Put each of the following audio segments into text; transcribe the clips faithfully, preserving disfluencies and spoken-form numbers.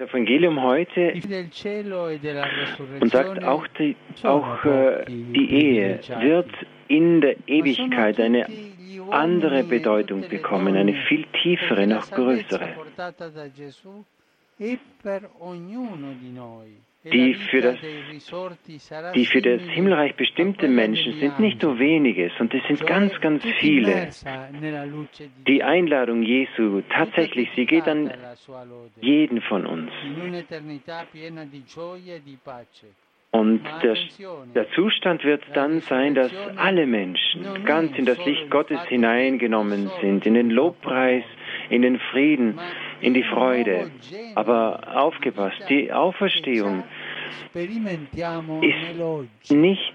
Evangelium heute und sagt, auch die, auch, äh, die Ehe wird in der Ewigkeit eine andere Bedeutung bekommen, eine viel tiefere, noch größere. Die für, das, die für das Himmelreich bestimmte Menschen sind nicht nur wenige, sondern es sind ganz, ganz viele. Die Einladung Jesu, tatsächlich, sie geht an jeden von uns. Und der, der Zustand wird dann sein, dass alle Menschen ganz in das Licht Gottes hineingenommen sind, in den Lobpreis, in den Frieden, in die Freude. Aber aufgepasst, die Auferstehung ist nicht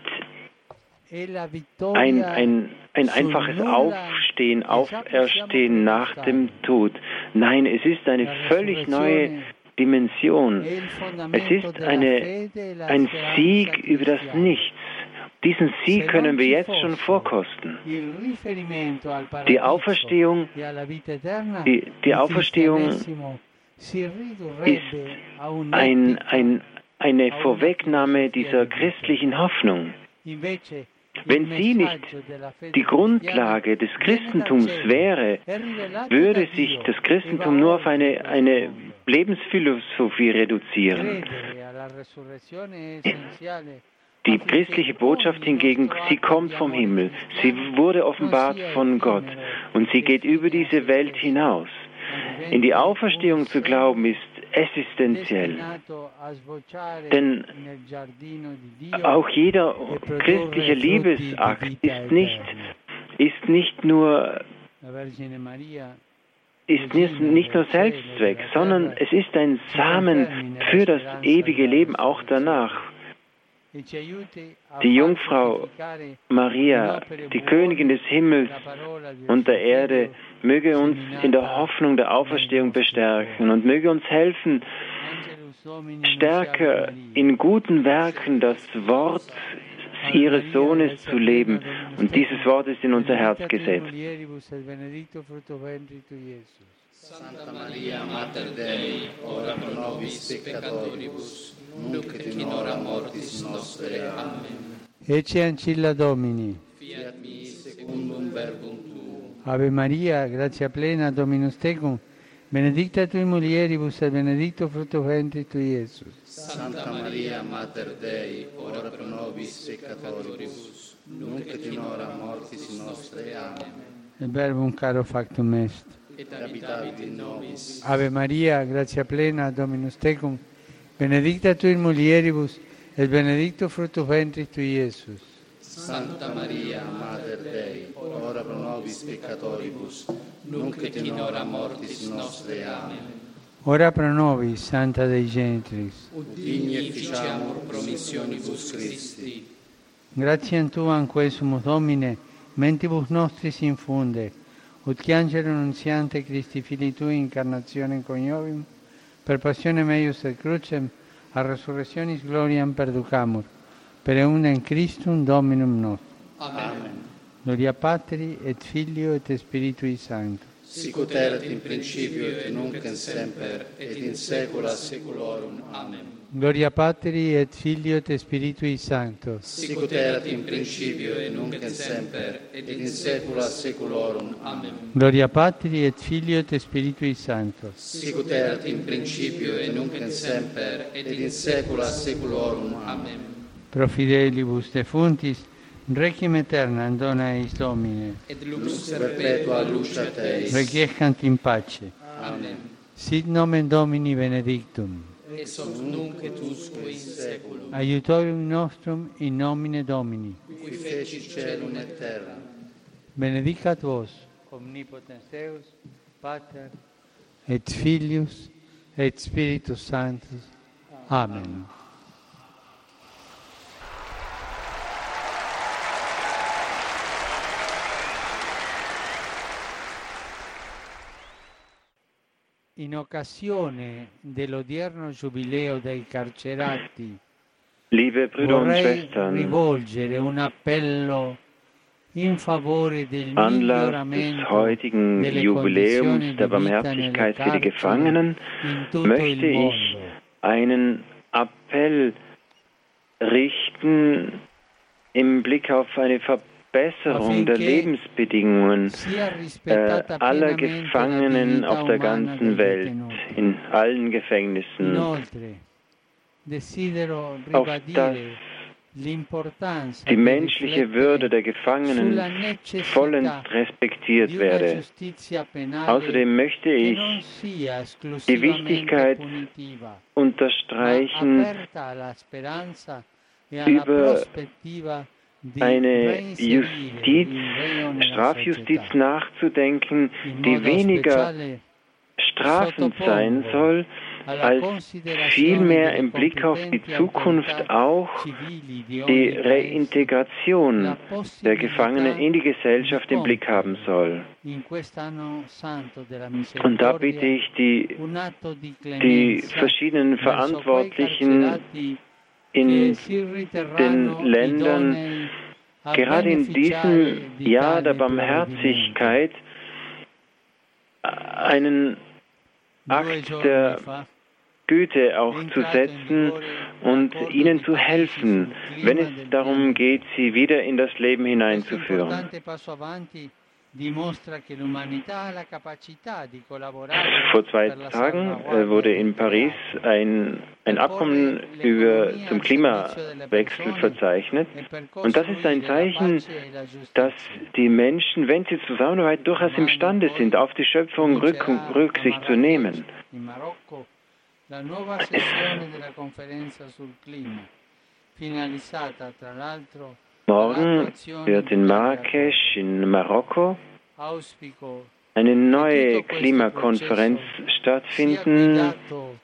ein, ein, ein einfaches Aufstehen, Auferstehen nach dem Tod. Nein, es ist eine völlig neue Dimension. Es ist eine, ein Sieg über das Nichts. Diesen Sieg können wir jetzt schon vorkosten. Die Auferstehung, die, die Auferstehung ist ein, ein, eine Vorwegnahme dieser christlichen Hoffnung. Wenn sie nicht die Grundlage des Christentums wäre, würde sich das Christentum nur auf eine, eine Lebensphilosophie reduzieren. Die christliche Botschaft hingegen, sie kommt vom Himmel, sie wurde offenbart von Gott und sie geht über diese Welt hinaus. In die Auferstehung zu glauben ist essentiell, denn auch jeder christliche Liebesakt ist nicht, ist nicht nur ist nicht nur Selbstzweck, sondern es ist ein Samen für das ewige Leben auch danach. Die Jungfrau Maria, die Königin des Himmels und der Erde, möge uns in der Hoffnung der Auferstehung bestärken und möge uns helfen, stärker in guten Werken das Wort ihres Sohnes zu leben. Und dieses Wort ist in unser Herz gesetzt. Santa Maria, Mater Dei, ora pro nobis peccatoribus, nunc et in hora mortis nostre. Amen. Ecce ancilla Domini. Fiat mi secundum verbum tuum. Ave Maria, gratia plena, Dominus tecum, benedicta tui mulieribus et benedictus fructus ventris tui, Iesus. Santa Maria, Mater Dei, ora pro nobis peccatoribus, nunc et in hora mortis nostre. Amen. Il verbum caro factum est. Et habitavit in nobis. Ave Maria, gratia plena, Dominus tecum, benedicta tui in mulieribus, et benedictus fructus ventris tui, Iesus. Santa Maria, Mater Dei, ora pro nobis peccatoribus, nunc et in hora mortis nostre. Amen. Ora pro nobis, Santa Dei Genitrix. Ut digni ficiamur promissionibus Christi. Gratiam Tuam quae sumus Domine, mentibus nostris infunde, ut che angelo nunziante Christi Filii Tui incarnationem coniovium, per passione meius et crucem, a resurrectionis gloriam perducamur, per eundem Christum Dominum nostrum. Amen. Gloria Patri et Filio et Spiritui Sancto. Sicut erat in principio et nunc et semper et in saecula saeculorum. Amen. Gloria Patri et Filio et Spiritui Sancto. Sicut erat in principio et nunc et semper et in saecula saeculorum. Amen. Gloria Patri et Filio et Spiritui Sancto. Sicut erat in principio et nunc et semper et in saecula saeculorum. Amen. Pro fidelibus defuntis, requiem aeternam dona eis Domine. Et lux perpetua luceat eis. Requiescant in pace. Amen. Sit nomen Domini benedictum. Et hoc nunc et usque in saeculum. Aiutorium nostrum in nomine Domini. Qui fecit caelum et terra. Benedicat vos, omnipotens Deus, Pater, et Filius, et Spiritus Sanctus. Amen. In occasione dell'odierno giubileo dei carcerati, Liebe Brüder und vorrei Schwestern, rivolgere un appello in favore del Anlass des miglioramento heutigen delle Jubiläums condizioni der di vita nelle Barmherzigkeit für die carceri Gefangenen in tutto il möchte ich mondo. einen Appell richten im Blick auf eine Verbesserung der Lebensbedingungen äh, aller Gefangenen auf der ganzen Welt, in allen Gefängnissen, auf dass die menschliche Würde der Gefangenen vollends respektiert werde. Außerdem möchte ich die Wichtigkeit unterstreichen, über eine Justiz, Strafjustiz nachzudenken, die weniger strafend sein soll, als vielmehr im Blick auf die Zukunft auch die Reintegration der Gefangenen in die Gesellschaft im Blick haben soll. Und da bitte ich die, die verschiedenen Verantwortlichen in den Ländern, gerade in diesem Jahr der Barmherzigkeit, einen Akt der Güte auch zu setzen und ihnen zu helfen, wenn es darum geht, sie wieder in das Leben hineinzuführen. Vor zwei Tagen äh, wurde in Paris ein, ein Abkommen über, zum Klimawechsel verzeichnet. Und das ist ein Zeichen, dass die Menschen, wenn sie zusammenarbeiten, durchaus imstande sind, auf die Schöpfung Rück, Rücksicht zu nehmen. Morgen wird in Marrakesch in Marokko eine neue Klimakonferenz stattfinden,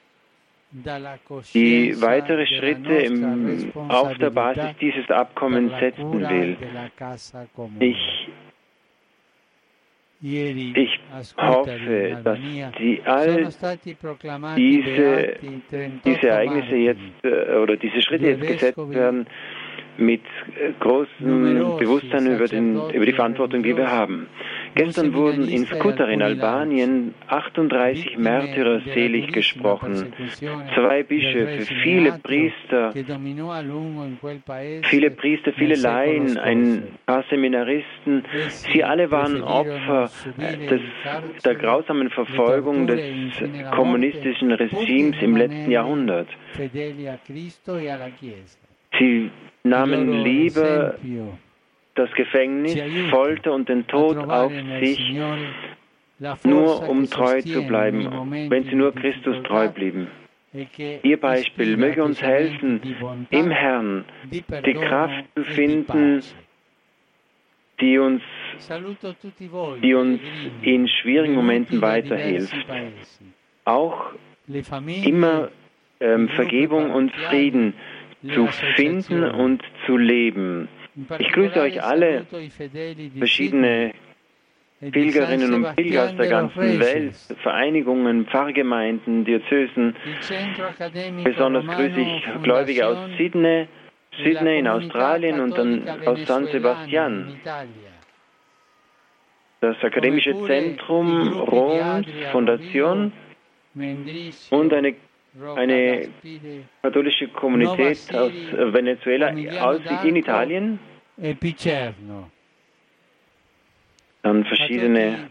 die weitere Schritte im, auf der Basis dieses Abkommens setzen will. Ich, ich hoffe, dass die, all diese, diese Ereignisse jetzt oder diese Schritte jetzt gesetzt werden mit großem Bewusstsein über, den, über die Verantwortung, die wir haben. Gestern wurden in Skuttar in Albanien achtunddreißig Märtyrer selig gesprochen, zwei Bischöfe, viele Priester, viele Priester, viele Laien, ein paar Seminaristen. Sie alle waren Opfer des, der grausamen Verfolgung des kommunistischen Regimes im letzten Jahrhundert. Sie nahmen lieber das Gefängnis, Folter und den Tod auf sich, nur um treu zu bleiben, wenn sie nur Christus treu blieben. Ihr Beispiel möge uns helfen, im Herrn die Kraft zu finden, die uns, die uns in schwierigen Momenten weiterhilft. Auch immer ähm, Vergebung und Frieden zu finden und zu leben. Ich grüße euch alle, verschiedene Pilgerinnen und Pilger aus der ganzen Welt, Vereinigungen, Pfarrgemeinden, Diözesen. Besonders grüße ich Gläubige aus Sydney, Sydney in Australien und dann aus San Sebastian. Das Akademische Zentrum Roms, Fondation und eine eine katholische Kommunität aus Venezuela, aus, in Italien, dann verschiedene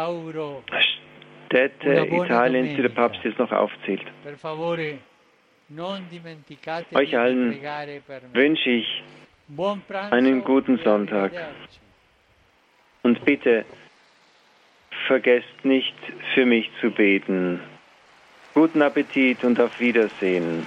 Städte Italiens, die der Papst jetzt noch aufzählt. Euch allen wünsche ich einen guten Sonntag und bitte vergesst nicht, für mich zu beten. Guten Appetit und auf Wiedersehen.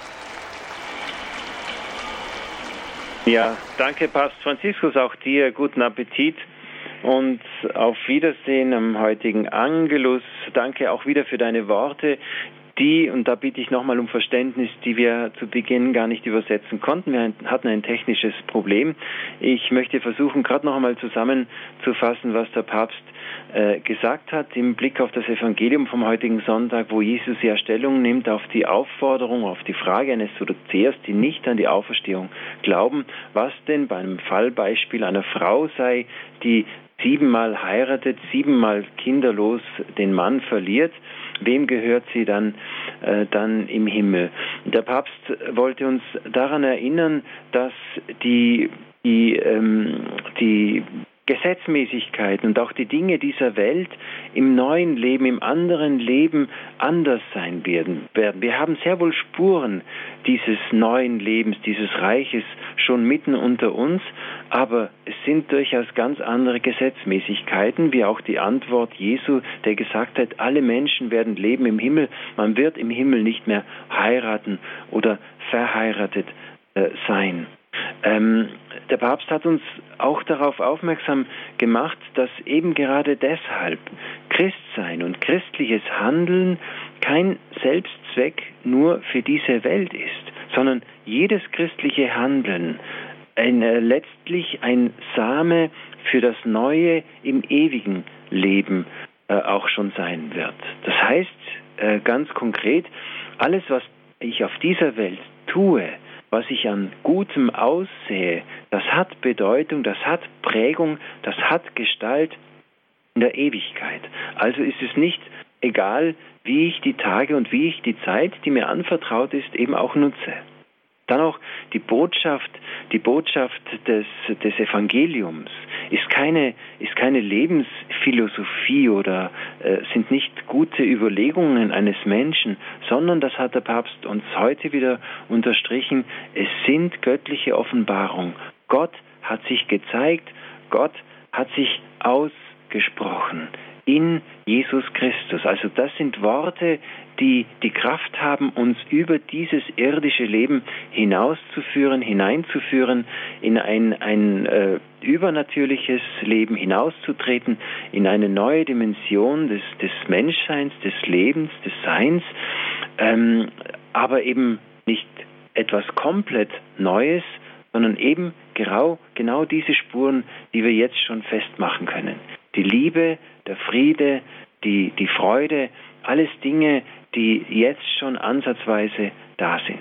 Ja, danke Papst Franziskus, auch dir guten Appetit und auf Wiedersehen am heutigen Angelus. Danke auch wieder für deine Worte, die, und da bitte ich nochmal um Verständnis, die wir zu Beginn gar nicht übersetzen konnten. Wir hatten ein technisches Problem. Ich möchte versuchen, gerade noch einmal zusammenzufassen, was der Papst äh, gesagt hat im Blick auf das Evangelium vom heutigen Sonntag, wo Jesus ja Stellung nimmt auf die Aufforderung, auf die Frage eines Sadduzäers, die nicht an die Auferstehung glauben, was denn bei einem Fallbeispiel einer Frau sei, die siebenmal heiratet, siebenmal kinderlos den Mann verliert. wem gehört sie dann, äh, dann im Himmel. Der Papst wollte uns daran erinnern, dass die, die, ähm, die Gesetzmäßigkeiten und auch die Dinge dieser Welt im neuen Leben, im anderen Leben anders sein werden. Wir haben sehr wohl Spuren dieses neuen Lebens, dieses Reiches schon mitten unter uns, aber es sind durchaus ganz andere Gesetzmäßigkeiten, wie auch die Antwort Jesu, der gesagt hat, alle Menschen werden leben im Himmel, man wird im Himmel nicht mehr heiraten oder verheiratet äh, sein. Ähm, der Papst hat uns auch darauf aufmerksam gemacht, dass eben gerade deshalb Christsein und christliches Handeln kein Selbstzweck nur für diese Welt ist, sondern jedes christliche Handeln ein, äh, letztlich ein Same für das Neue im ewigen Leben äh, auch schon sein wird. Das heißt äh, ganz konkret, alles, was ich auf dieser Welt tue, was ich an Gutem aussehe, das hat Bedeutung, das hat Prägung, das hat Gestalt in der Ewigkeit. Also ist es nicht egal, wie ich die Tage und wie ich die Zeit, die mir anvertraut ist, eben auch nutze. Dann auch die Botschaft, die Botschaft des, des Evangeliums ist keine, ist keine Lebensphilosophie oder äh, sind nicht gute Überlegungen eines Menschen, sondern, das hat der Papst uns heute wieder unterstrichen, es sind göttliche Offenbarungen. Gott hat sich gezeigt, Gott hat sich ausgesprochen in Jesus Christus. Also das sind Worte, die die Kraft haben, uns über dieses irdische Leben hinauszuführen, hineinzuführen, in ein, ein äh, übernatürliches Leben hinauszutreten, in eine neue Dimension des, des Menschseins, des Lebens, des Seins, ähm, aber eben nicht etwas komplett Neues, sondern eben genau, genau diese Spuren, die wir jetzt schon festmachen können. Die Liebe, der Friede, die, die Freude, alles Dinge, die jetzt schon ansatzweise da sind.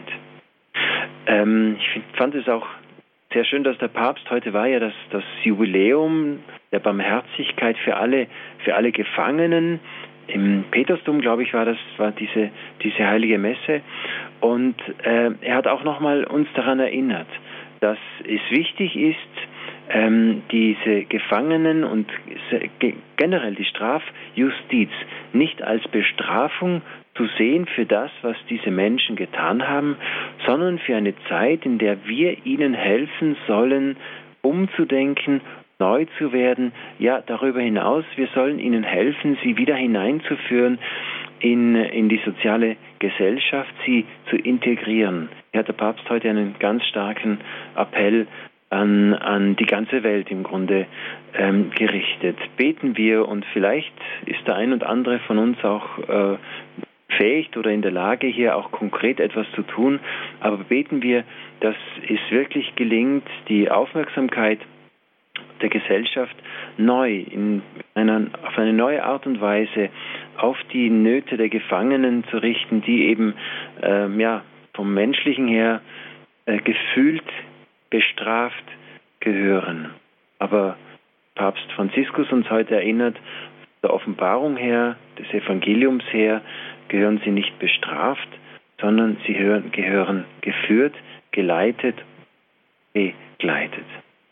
Ähm, ich find, fand es auch sehr schön, dass der Papst, heute war ja das, das Jubiläum der Barmherzigkeit für alle, für alle Gefangenen. Im Petersdom, glaube ich, war das war diese, diese heilige Messe. Und äh, er hat auch nochmal uns daran erinnert, dass es wichtig ist, ähm, diese Gefangenen und generell die Strafjustiz nicht als Bestrafung zu sehen für das, was diese Menschen getan haben, sondern für eine Zeit, in der wir ihnen helfen sollen, umzudenken, neu zu werden. Ja, darüber hinaus, wir sollen ihnen helfen, sie wieder hineinzuführen in, in die soziale Gesellschaft, sie zu integrieren. Hier hat der Papst heute einen ganz starken Appell an, an die ganze Welt im Grunde ähm, gerichtet. Beten wir, und vielleicht ist der ein und andere von uns auch äh, fähig oder in der Lage, hier auch konkret etwas zu tun, aber beten wir, dass es wirklich gelingt, die Aufmerksamkeit der Gesellschaft neu, in einer, auf eine neue Art und Weise auf die Nöte der Gefangenen zu richten, die eben ähm, ja, vom Menschlichen her äh, gefühlt bestraft gehören. Aber Papst Franziskus uns heute erinnert, der Offenbarung her, des Evangeliums her, gehören sie nicht bestraft, sondern sie hören, gehören geführt, geleitet, begleitet.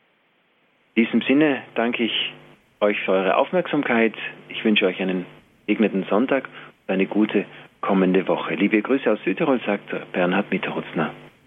In diesem Sinne danke ich euch für eure Aufmerksamkeit. Ich wünsche euch einen gesegneten Sonntag und eine gute kommende Woche. Liebe Grüße aus Südtirol, sagt Bernhard Mitterhutzner.